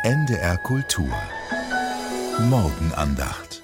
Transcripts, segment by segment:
NDR Kultur Morgenandacht.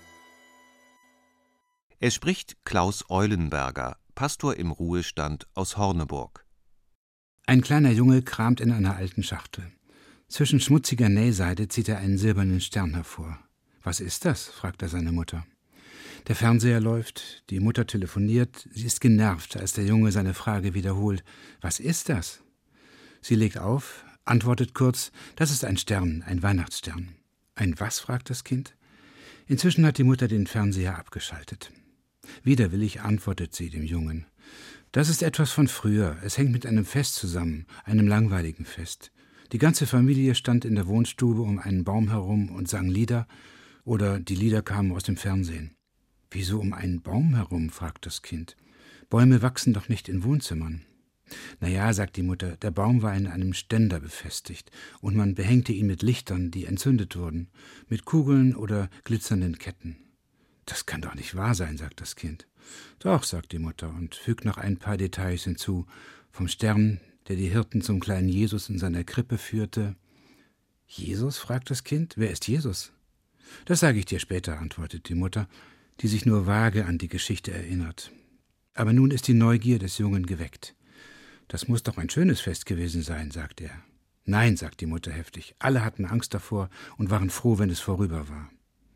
Es spricht Klaus Eulenberger, Pastor im Ruhestand aus Horneburg. Ein kleiner Junge kramt in einer alten Schachtel. Zwischen schmutziger Nähseide zieht er einen silbernen Stern hervor. »Was ist das?« fragt er seine Mutter. Der Fernseher läuft, die Mutter telefoniert, sie ist genervt, als der Junge seine Frage wiederholt. »Was ist das?« Sie legt auf, antwortet kurz, »Das ist ein Stern, ein Weihnachtsstern.« »Ein was?« fragt das Kind. Inzwischen hat die Mutter den Fernseher abgeschaltet. Widerwillig antwortet sie dem Jungen. »Das ist etwas von früher. Es hängt mit einem Fest zusammen, einem langweiligen Fest. Die ganze Familie stand in der Wohnstube um einen Baum herum und sang Lieder, oder die Lieder kamen aus dem Fernsehen.« »Wieso um einen Baum herum?« fragt das Kind. »Bäume wachsen doch nicht in Wohnzimmern.« »Na ja«, sagt die Mutter, »der Baum war in einem Ständer befestigt und man behängte ihn mit Lichtern, die entzündet wurden, mit Kugeln oder glitzernden Ketten.« »Das kann doch nicht wahr sein«, sagt das Kind. »Doch«, sagt die Mutter und fügt noch ein paar Details hinzu. Vom Stern, der die Hirten zum kleinen Jesus in seiner Krippe führte. »Jesus?«, fragt das Kind. »Wer ist Jesus?« »Das sage ich dir später«, antwortet die Mutter, die sich nur vage an die Geschichte erinnert. Aber nun ist die Neugier des Jungen geweckt. »Das muss doch ein schönes Fest gewesen sein«, sagt er. »Nein«, sagt die Mutter heftig. Alle hatten Angst davor und waren froh, wenn es vorüber war.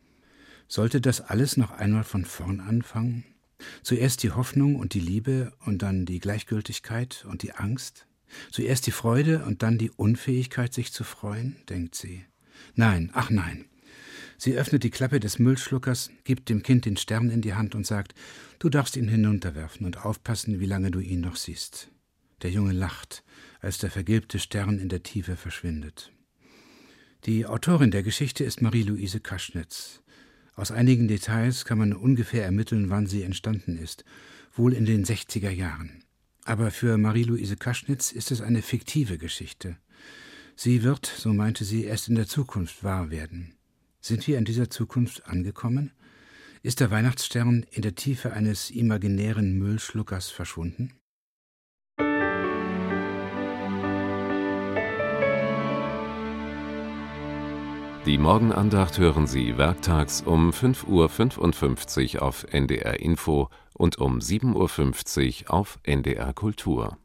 Sollte das alles noch einmal von vorn anfangen? Zuerst die Hoffnung und die Liebe und dann die Gleichgültigkeit und die Angst? Zuerst die Freude und dann die Unfähigkeit, sich zu freuen, denkt sie. Nein, ach nein. Sie öffnet die Klappe des Müllschluckers, gibt dem Kind den Stern in die Hand und sagt, »Du darfst ihn hinunterwerfen und aufpassen, wie lange du ihn noch siehst.« Der Junge lacht, als der vergilbte Stern in der Tiefe verschwindet. Die Autorin der Geschichte ist Marie-Louise Kaschnitz. Aus einigen Details kann man ungefähr ermitteln, wann sie entstanden ist, wohl in den 60er Jahren. Aber für Marie-Louise Kaschnitz ist es eine fiktive Geschichte. Sie wird, so meinte sie, erst in der Zukunft wahr werden. Sind wir in dieser Zukunft angekommen? Ist der Weihnachtsstern in der Tiefe eines imaginären Müllschluckers verschwunden? Die Morgenandacht hören Sie werktags um 5:55 Uhr auf NDR Info und um 7:50 Uhr auf NDR Kultur.